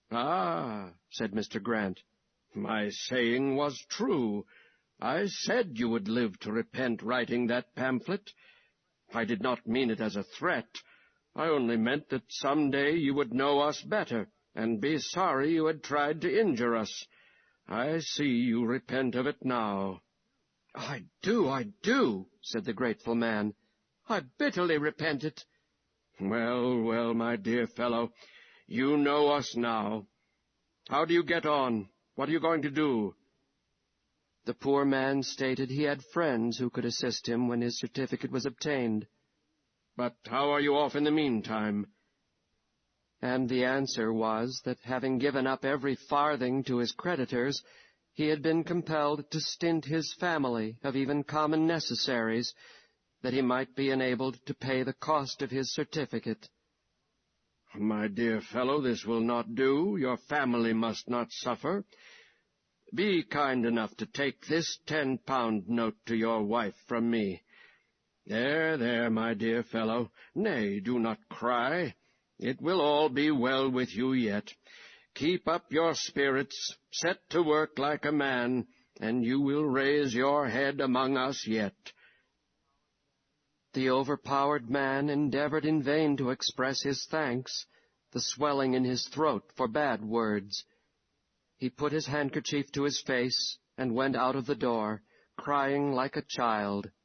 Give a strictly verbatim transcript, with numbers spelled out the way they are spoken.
"Ah," said Mister Grant, "my saying was true. I said you would live to repent writing that pamphlet. I did not mean it as a threat. I only meant that some day you would know us better, and be sorry you had tried to injure us. I see you repent of it now." "I do, I do," said the grateful man. "I bitterly repent it." "Well, well, my dear fellow, you know us now. How do you get on? What are you going to do?" The poor man stated he had friends who could assist him when his certificate was obtained. "But how are you off in the meantime?" And the answer was that, having given up every farthing to his creditors, he had been compelled to stint his family of even common necessaries, that he might be enabled to pay the cost of his certificate. "My dear fellow, this will not do. Your family must not suffer. Be kind enough to take this ten-pound note to your wife from me. There, there, my dear fellow. Nay, do not cry. It will all be well with you yet. Keep up your spirits, set to work like a man, and you will raise your head among us yet." The overpowered man endeavored in vain to express his thanks. The swelling in his throat forbade words. He put his handkerchief to his face and went out of the door, crying like a child.